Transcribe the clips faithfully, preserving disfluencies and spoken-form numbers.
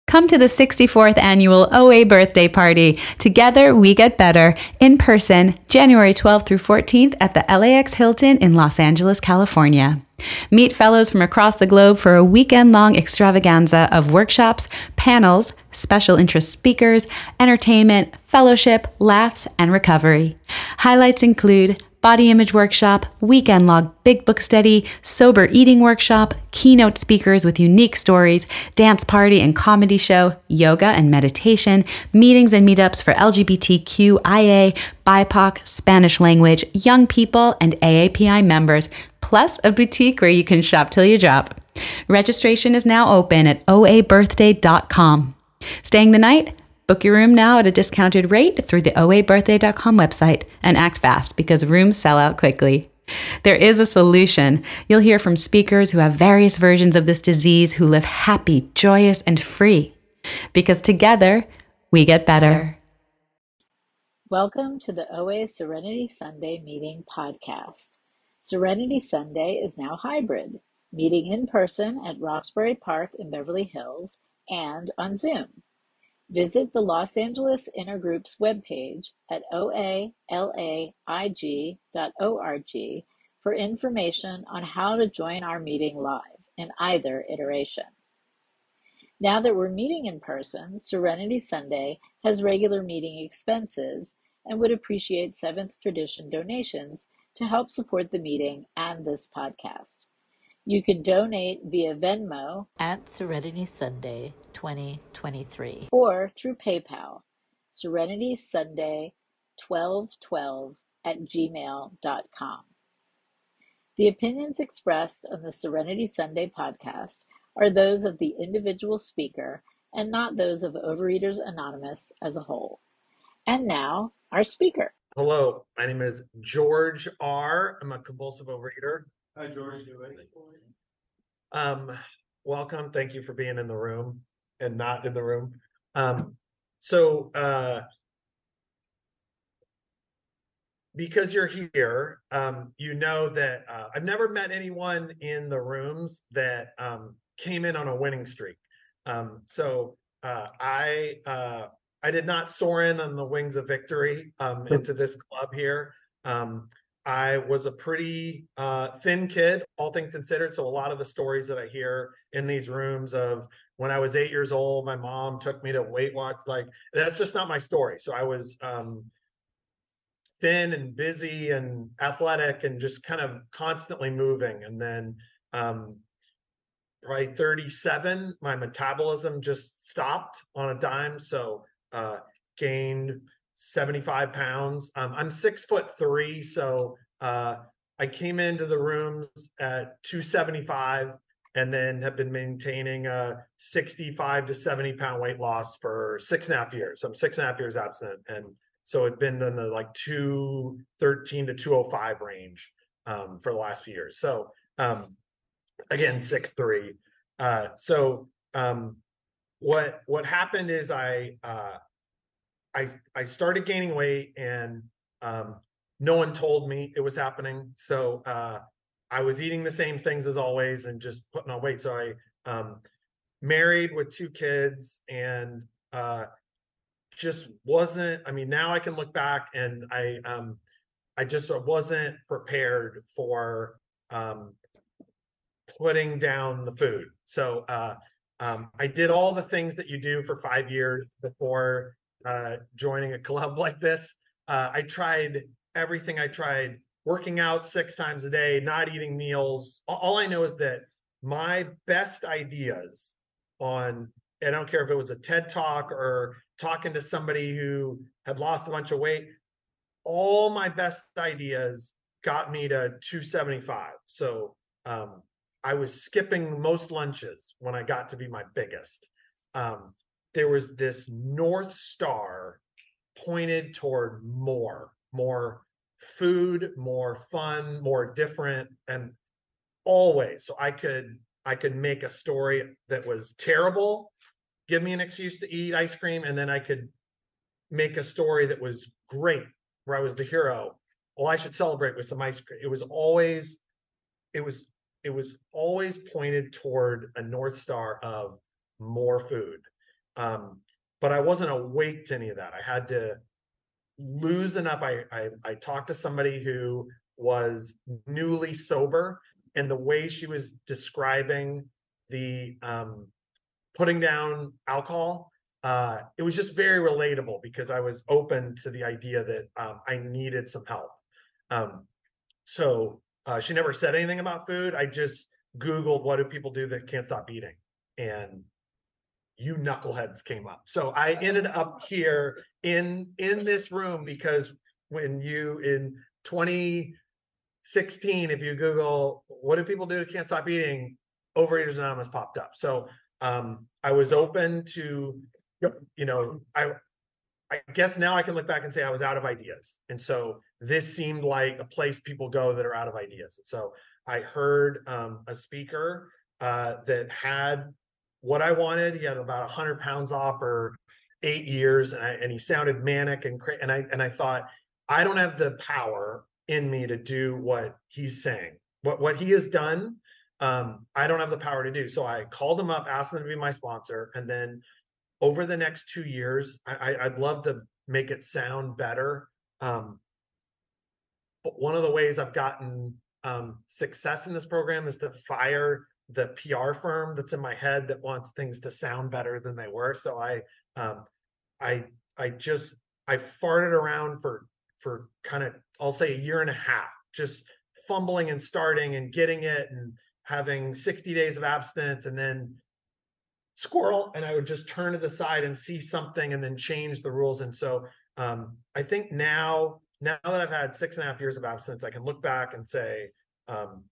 Come to the sixty-fourth Annual O A Birthday Party. Together, we get better. In person, January twelfth through fourteenth at the L A X Hilton in Los Angeles, California. Meet fellows from across the globe for a weekend-long extravaganza of workshops, panels, special interest speakers, entertainment, fellowship, laughs, and recovery. Highlights include body image workshop, weekend log big book study, sober eating workshop, keynote speakers with unique stories, dance party and comedy show, yoga and meditation, meetings and meetups for L G B T Q I A, B I P O C, Spanish language, young people, and A A P I members, plus a boutique where you can shop till you drop. Registration is now open at O A birthday dot com. Staying the night? Book your room now at a discounted rate through the O A birthday dot com website, and act fast because rooms sell out quickly. There is a solution. You'll hear from speakers who have various versions of this disease who live happy, joyous, and free. Because together, we get better. Welcome to the O A Serenity Sunday Meeting podcast. Serenity Sunday is now hybrid, meeting in person at Roxbury Park in Beverly Hills and on Zoom. Visit the Los Angeles Intergroup's webpage at O A L A I G dot org for information on how to join our meeting live in either iteration. Now that we're meeting in person, Serenity Sunday has regular meeting expenses and would appreciate Seventh Tradition donations to help support the meeting and this podcast. You can donate via Venmo at Serenity Sunday twenty twenty-three or through PayPal, Serenity Sunday twelve twelve at gmail dot com. The opinions expressed on the Serenity Sunday podcast are those of the individual speaker and not those of Overeaters Anonymous as a whole. And now, our speaker. Hello, my name is George R. I'm a compulsive overeater. Hi, George. Um, welcome. Thank you for being in the room and not in the room. Um, so, uh, because you're here, um, you know that uh, I've never met anyone in the rooms that um, came in on a winning streak. Um, so uh, I uh, I did not soar in on the wings of victory um, into this club here. Um, I was a pretty uh, thin kid, all things considered. So a lot of the stories that I hear in these rooms of when I was eight years old, my mom took me to Weight Watch, like that's just not my story. So I was um, thin and busy and athletic and just kind of constantly moving. And then um, probably thirty-seven, my metabolism just stopped on a dime. So uh, gained seventy-five pounds. Um, I'm six foot three. So uh, I came into the rooms at two seventy-five and then have been maintaining a sixty-five to seventy pound weight loss for six and a half years. So I'm six and a half years abstinent. And so it's been in the like two thirteen to two oh five range um, for the last few years. So um, again, six three. Uh, so um, what, what happened is I, uh, I, I started gaining weight and um, no one told me it was happening. So uh, I was eating the same things as always and just putting on weight. So I um, married with two kids and uh, just wasn't, I mean, now I can look back and I, um, I just wasn't prepared for um, putting down the food. So uh, um, I did all the things that you do for five years before uh joining a club like this. uh I tried everything. I tried working out six times a day, not eating meals. All I know is that my best ideas on, I don't care if it was a TED talk or talking to somebody who had lost a bunch of weight, all my best ideas got me to two seventy-five. So um I was skipping most lunches when I got to be my biggest. um There was this North Star pointed toward more, more food, more fun, more different, and always. So I could, I could make a story that was terrible, give me an excuse to eat ice cream, and then I could make a story that was great, where I was the hero. Well, I should celebrate with some ice cream. It was always, it was, it was always pointed toward a North Star of more food. Um, but I wasn't awake to any of that. I had to loosen up. I, I, I talked to somebody who was newly sober, and the way she was describing the um, putting down alcohol, uh, it was just very relatable because I was open to the idea that um, I needed some help. Um, so uh, she never said anything about food. I just Googled what do people do that can't stop eating, and you knuckleheads came up. So I ended up here in in this room because when you in twenty sixteen, if you Google what do people do that can't stop eating, Overeaters Anonymous popped up. So um, I was open to, you know, I I guess now I can look back and say I was out of ideas. And so this seemed like a place people go that are out of ideas. So I heard um, a speaker uh, that had what I wanted. He had about one hundred pounds off for eight years, and, I, and he sounded manic and cra- and I and I thought, I don't have the power in me to do what he's saying. What what he has done, um, I don't have the power to do. So I called him up, asked him to be my sponsor, and then over the next two years, I, I'd love to make it sound better. Um, but one of the ways I've gotten um, success in this program is to fire the P R firm that's in my head that wants things to sound better than they were. So I, um, I, I just I farted around for for kind of I'll say a year and a half, just fumbling and starting and getting it and having sixty days of abstinence, and then squirrel, and I would just turn to the side and see something and then change the rules. And so um, I think now, now that I've had six and a half years of abstinence, I can look back and say um,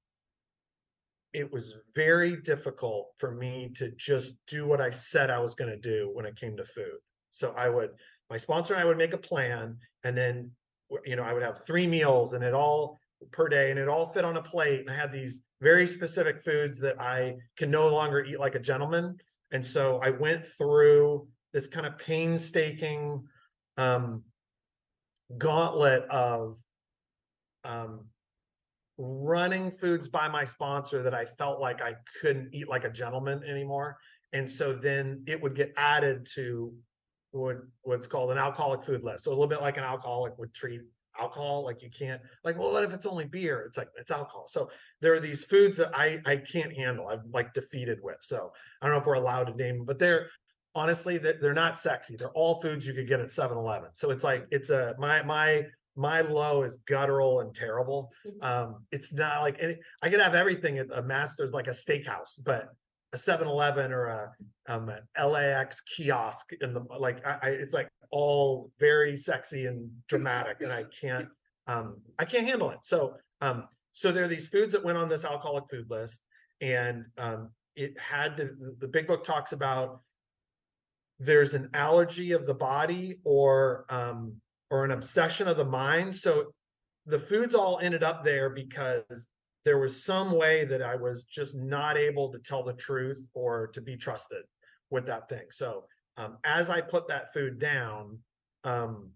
it was very difficult for me to just do what I said I was going to do when it came to food. So I would, my sponsor and I would make a plan, and then, you know, I would have three meals and it all per day, and it all fit on a plate. And I had these very specific foods that I can no longer eat like a gentleman. And so I went through this kind of painstaking um, gauntlet of um, running foods by my sponsor that I felt like I couldn't eat like a gentleman anymore. And so then it would get added to what what's called an alcoholic food list. So a little bit like an alcoholic would treat alcohol, like you can't, like, well, what if it's only beer? It's like, it's alcohol. So there are these foods that I I can't handle. I'm like defeated with. So I don't know if we're allowed to name them, but they're honestly that they're not sexy. They're all foods you could get at seven eleven. So it's like it's a my my my low is guttural and terrible. Um, it's not like any, I could have everything at a Master's, like a steakhouse, but a seven eleven or a um an L A X kiosk in the like I, I it's like all very sexy and dramatic, and I can't um I can't handle it. So um so there are these foods that went on this alcoholic food list, and um it had to, the big book talks about there's an allergy of the body or um or an obsession of the mind. So the foods all ended up there because there was some way that I was just not able to tell the truth or to be trusted with that thing. So um, as I put that food down, um,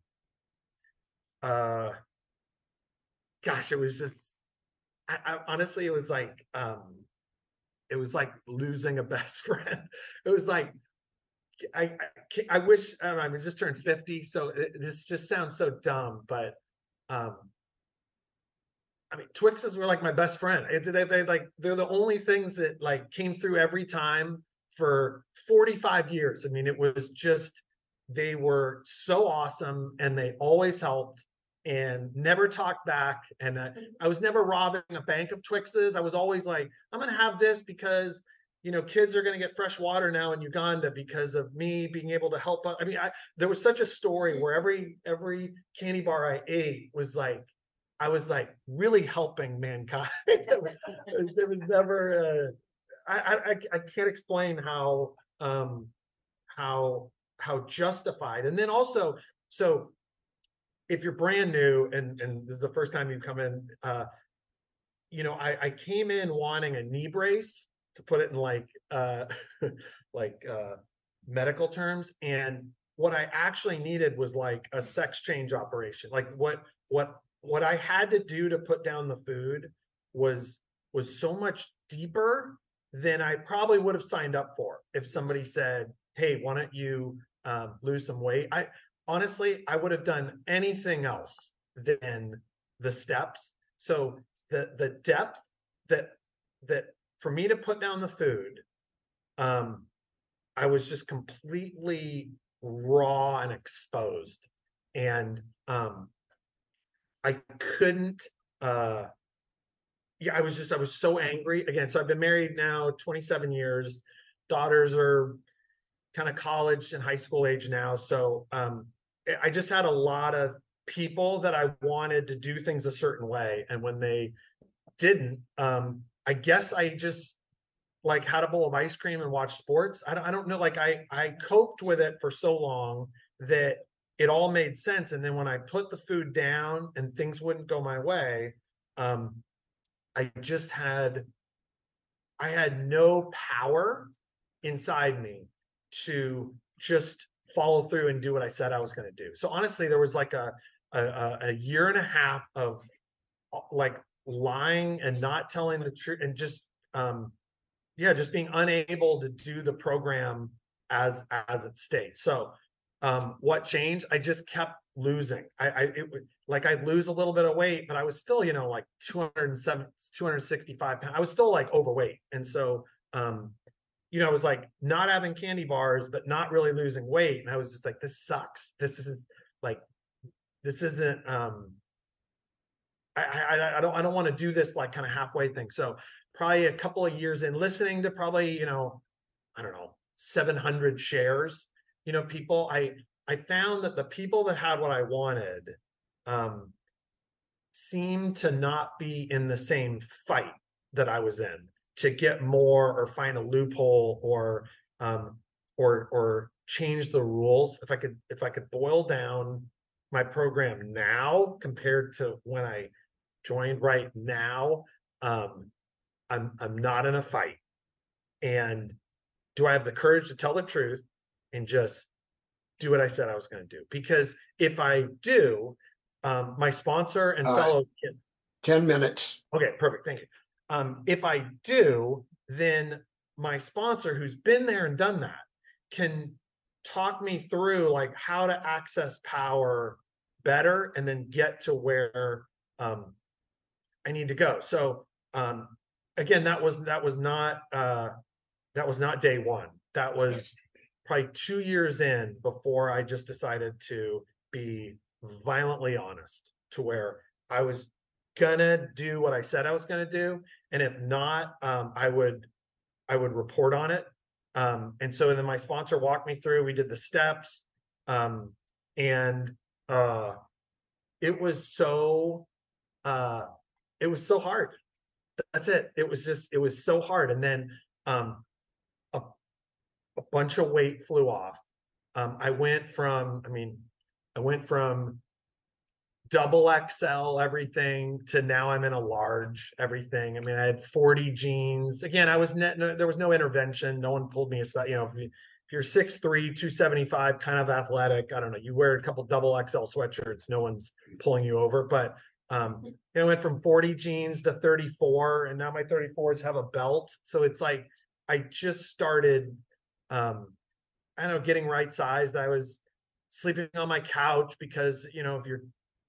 uh, gosh, it was just, I, I, honestly, it was like, um, it was like losing a best friend. It was like, I, I, I wish, I, don't know, I just turned fifty. So it, this just sounds so dumb, but um, I mean, Twixes were like my best friend. It, they, they like they're the only things that like came through every time for forty-five years. I mean, it was just, they were so awesome, and they always helped and never talked back. And uh, I was never robbing a bank of Twixes. I was always like, I'm going to have this because, you know, kids are going to get fresh water now in Uganda because of me being able to help. I mean, I, there was such a story where every every candy bar I ate was like, I was like really helping mankind. There was never, uh, I, I I can't explain how um, how how justified. And then also, so if you're brand new and and this is the first time you've come in, uh, you know, I, I came in wanting a knee brace, to put it in like uh, like uh, medical terms, and what I actually needed was like a sex change operation. Like what what. What I had to do to put down the food was was so much deeper than I probably would have signed up for if somebody said, hey, why don't you um, lose some weight? I honestly, I would have done anything else than the steps. So the the depth that that for me to put down the food, um, I was just completely raw and exposed, and um, I couldn't. Uh, yeah, I was just I was so angry again. So I've been married now twenty-seven years. Daughters are kind of college and high school age now. So um, I just had a lot of people that I wanted to do things a certain way, and when they didn't, um, I guess I just like had a bowl of ice cream and watched sports. I don't, I don't know. Like I, I coped with it for so long that it all made sense. And then when I put the food down and things wouldn't go my way, um, I just had, I had no power inside me to just follow through and do what I said I was going to do. So honestly, there was like a, a, a year and a half of like lying and not telling the truth and just, um, yeah, just being unable to do the program as as it states. So um what changed? I just kept losing. I I it would like I'd lose a little bit of weight, but I was still, you know, like two hundred seven, two hundred sixty-five pounds. I was still like overweight. And so um, you know, I was like not having candy bars, but not really losing weight. And I was just like, this sucks. This is like this isn't um I, I I don't I don't want to do this like kind of halfway thing. So probably a couple of years in, listening to probably, you know, I don't know, seven hundred shares, you know, people, I I found that the people that had what I wanted um seemed to not be in the same fight that I was in to get more or find a loophole or um or or change the rules. If I could if I could boil down my program now compared to when I joined right now, um, I'm I'm not in a fight. And do I have the courage to tell the truth and just do what I said I was going to do? Because if I do, um, my sponsor and All right. fellow ten minutes. Okay, perfect. Thank you. Um, if I do, then my sponsor, who's been there and done that, can talk me through like how to access power better and then get to where um, I need to go. So um, again, that was that was not uh, that was not day one. That was probably two years in before I just decided to be violently honest, to where I was gonna do what I said I was gonna do, and if not, um, I would I would report on it. Um, and so then my sponsor walked me through. We did the steps, um, and uh, it was so uh, it was so hard. That's it. It was just it was so hard. And then um, a a bunch of weight flew off. Um, I went from I mean I went from double X L everything to now I'm in a large everything. I mean, I had forty jeans. Again, I was net, no, there was no intervention. No one pulled me aside. You know, if, you, if you're six three, two seventy-five, kind of athletic, I don't know, you wear a couple double X L sweatshirts, no one's pulling you over. But um, you know, I went from forty jeans to thirty-four, and now my thirty-fours have a belt. So it's like I just started, um, I don't know, getting right sized. I was sleeping on my couch because, you know, if you're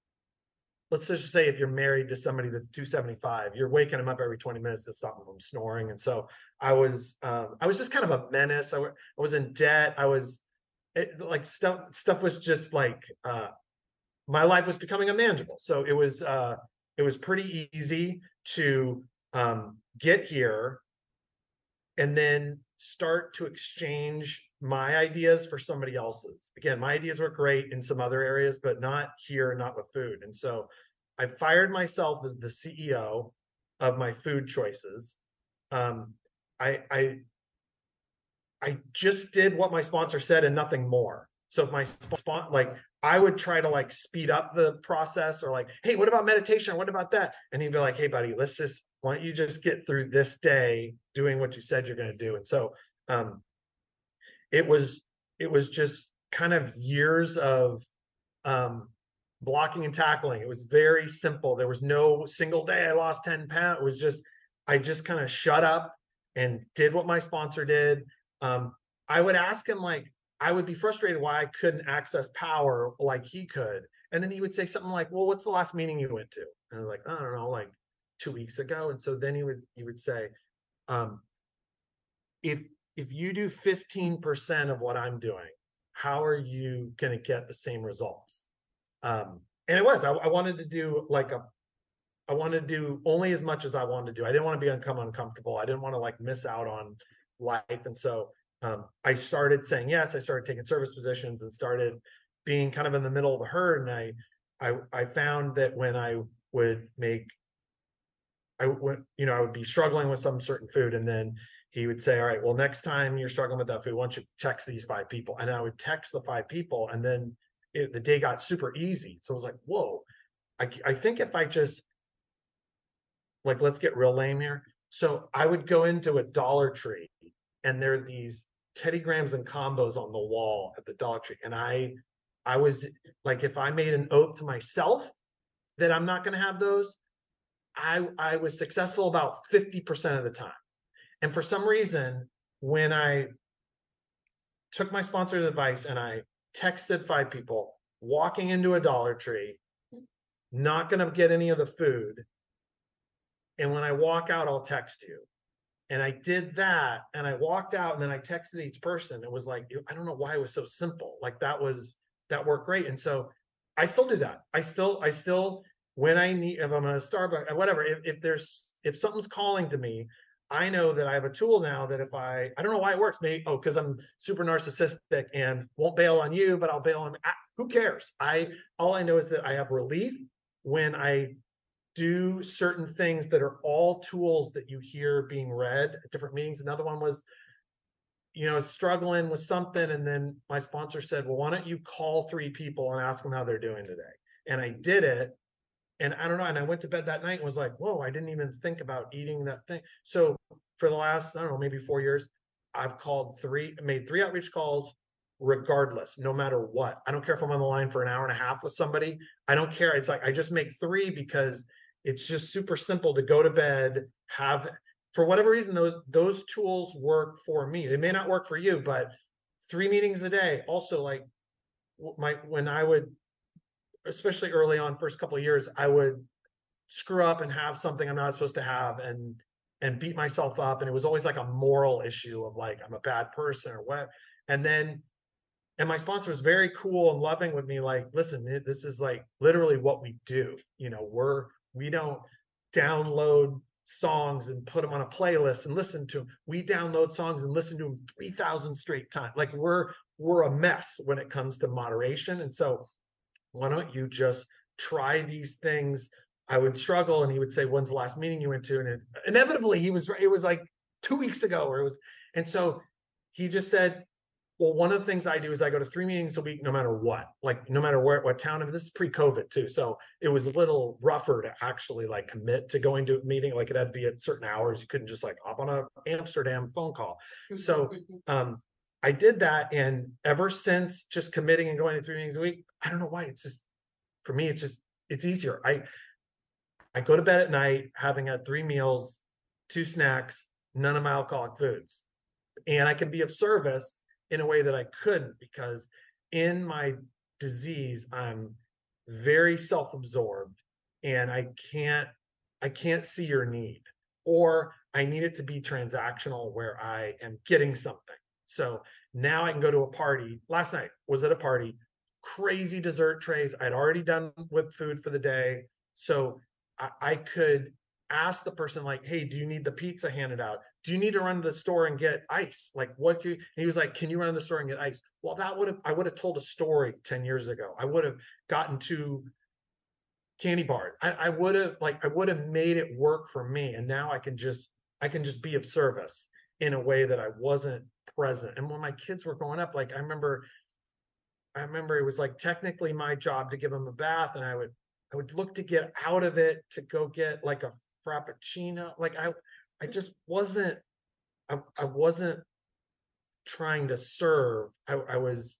let's just say if you're married to somebody that's two seventy-five, you're waking them up every twenty minutes to stop them from snoring. And so I was, um, I was just kind of a menace. I, w- I was in debt. I was it, like stuff, stuff was just like, uh, my life was becoming unmanageable. So it was, uh, it was pretty easy to, um, get here and then start to exchange my ideas for somebody else's. Again, my ideas were great in some other areas, but not here, not with food. And so I fired myself as the C E O of my food choices. Um, I, I, I just did what my sponsor said and nothing more. So if my sponsor, like, I would try to like speed up the process or like, hey, what about meditation? What about that? And he'd be like, hey, buddy, let's just, why don't you just get through this day doing what you said you're going to do? And so, um, it was, it was just kind of years of, um, blocking and tackling. It was very simple. There was no single day I lost ten pounds. It was just, I just kind of shut up and did what my sponsor did. Um, I would ask him, like, I would be frustrated why I couldn't access power like he could. And then he would say something like, well, what's the last meeting you went to? And I was like, I don't know, like two weeks ago. And so then he would, he would say, um, if, if you do fifteen percent of what I'm doing, how are you going to get the same results? Um, and it was, I, I wanted to do like a, I wanted to do only as much as I wanted to do. I didn't want to be become uncomfortable. I didn't want to like miss out on life. And so um, I started saying yes. I started taking service positions and started being kind of in the middle of the herd. And I, I, I found that when I would make, I would, you know, I would be struggling with some certain food, and then he would say, all right, well, next time you're struggling with that food, why don't you text these five people? And I would text the five people, and then it, the day got super easy. So I was like, whoa, I, I think if I just, like, let's get real lame here. So I would go into a Dollar Tree, and there are these Teddy Grahams and combos on the wall at the Dollar Tree. And I, I was like, if I made an oath to myself that I'm not going to have those, I, I was successful about fifty percent of the time. And for some reason, when I took my sponsor's advice and I texted five people, walking into a Dollar Tree, not going to get any of the food, and when I walk out, I'll text you. And I did that, and I walked out, and then I texted each person. It was like, I don't know why it was so simple. Like that was, that worked great. And so I still do that. I still, I still, when I need, if I'm at a Starbucks, whatever, if, if there's, if something's calling to me, I know that I have a tool now that if I, I don't know why it works. Maybe, oh, because I'm super narcissistic and won't bail on you, but I'll bail on, ah, who cares? I, all I know is that I have relief when I do certain things that are all tools that you hear being read at different meetings. Another one was, you know, struggling with something. And then my sponsor said, well, why don't you call three people and ask them how they're doing today? And I did it. And I don't know. And I went to bed that night and was like, whoa, I didn't even think about eating that thing. So for the last, I don't know, maybe four years, I've called three, made three outreach calls regardless, no matter what. I don't care if I'm on the line for an hour and a half with somebody. I don't care. It's like, I just make three because it's just super simple to go to bed, have, for whatever reason, those, those tools work for me. They may not work for you, but three meetings a day. Also, like my, when I would, especially early on, first couple of years, I would screw up and have something I'm not supposed to have and, and beat myself up. And it was always like a moral issue of like, I'm a bad person or what. And then, and my sponsor was very cool and loving with me. Like, listen, this is like literally what we do. You know, we're, we don't download songs and put them on a playlist and listen to them. We download songs and listen to them three thousand straight times. Like we're, we're a mess when it comes to moderation. And so why don't you just try these things? I would struggle, and he would say, when's the last meeting you went to? And it, inevitably he was, it was like two weeks ago or it was, and so he just said, well, one of the things I do is I go to three meetings a week, no matter what, like no matter where, what town. I mean, this is pre-COVID too. So it was a little rougher to actually like commit to going to a meeting. Like it had to be at certain hours. You couldn't just like hop on a Amsterdam phone call. So um, I did that. And ever since just committing and going to three meetings a week, I don't know why, it's just, for me, it's just, it's easier. I, I go to bed at night, having had three meals, two snacks, none of my alcoholic foods. And I can be of service in a way that I couldn't, because in my disease, I'm very self-absorbed and I can't, I can't see your need, or I need it to be transactional where I am getting something. So now I can go to a party. Last night was at a party, crazy dessert trays. I'd already done with food for the day. So I, I could ask the person like, hey, do you need the pizza handed out? Do you need to run to the store and get ice? Like what can you, and he was like, can you run to the store and get ice? Well, that would have, I would have told a story ten years ago. I would have gotten to candy bars. I, I would have like, I would have made it work for me. And now I can just, I can just be of service in a way that I wasn't present. And when my kids were growing up, like I remember, I remember it was like technically my job to give them a bath, and I would, I would look to get out of it to go get like a Frappuccino. Like I, I just wasn't, I, I wasn't trying to serve. I, I was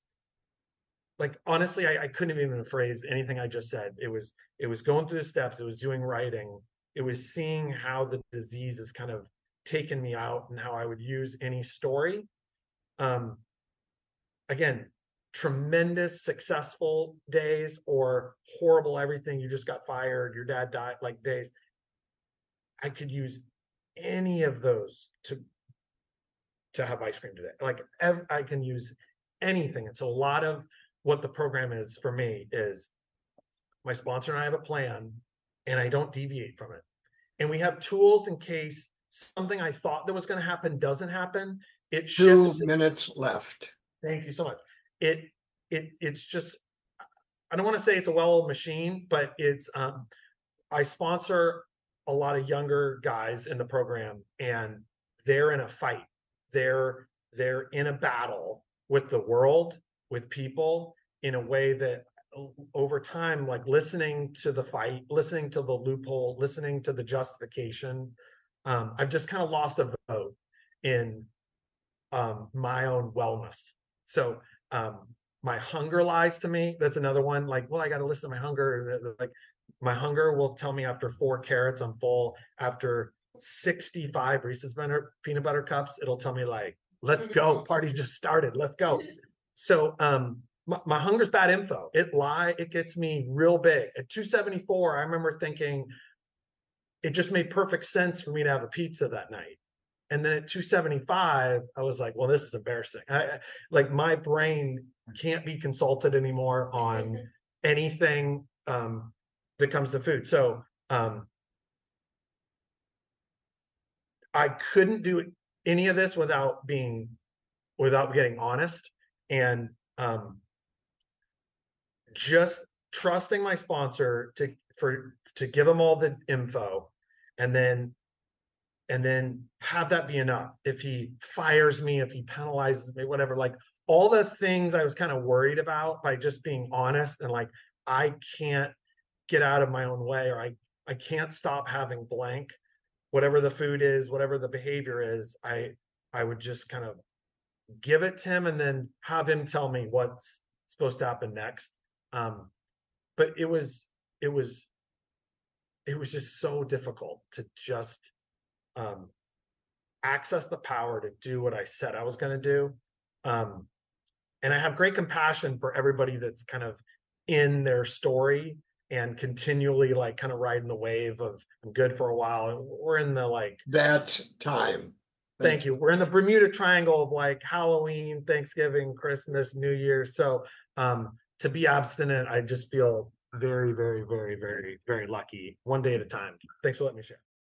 like, honestly, I, I couldn't even phrase anything I just said. It was, it was going through the steps. It was doing writing. It was seeing how the disease has kind of taken me out and how I would use any story Um, again, tremendous successful days or horrible everything, you just got fired, your dad died, like days. I could use any of those to to have ice cream today. Like ev- I can use anything. And so a lot of what the program is for me is my sponsor and I have a plan and I don't deviate from it. And we have tools in case something I thought that was going to happen doesn't happen. It Two shifts. minutes left. Thank you so much. It it it's just, I don't want to say it's a well-oiled machine, but it's um I sponsor a lot of younger guys in the program and they're in a fight. They're they're in a battle with the world, with people in a way that over time, like listening to the fight, listening to the loophole, listening to the justification, um, I've just kind of lost a vote in um, my own wellness. So um, my hunger lies to me. That's another one. Like, well, I got to listen to my hunger. Like, my hunger will tell me after four carrots I'm full. After sixty-five Reese's peanut butter cups, it'll tell me like, let's go. Party just started. Let's go. So um, my, my hunger's bad info. It lie. It gets me real big. At two seventy-four, I remember thinking it just made perfect sense for me to have a pizza that night. And then at two seventy-five, I was like, well, this is embarrassing. I, like my brain can't be consulted anymore on anything um, that comes to food. So um, I couldn't do any of this without being, without getting honest and um, just trusting my sponsor to, for, to give them all the info and then and then have that be enough. If he fires me, if he penalizes me, whatever, like all the things I was kind of worried about by just being honest and like, I can't get out of my own way, or I, I can't stop having blank, whatever the food is, whatever the behavior is, I, I would just kind of give it to him and then have him tell me what's supposed to happen next. Um, but it was, it was, it was just so difficult to just um, access the power to do what I said I was going to do. Um, and I have great compassion for everybody that's kind of in their story and continually like kind of riding the wave of I'm good for a while. We're in the like that time. Thank you. We're in the Bermuda Triangle of like Halloween, Thanksgiving, Christmas, New Year. So um, to be abstinent, I just feel very, very, very, very, very lucky. One day at a time. Thanks for letting me share.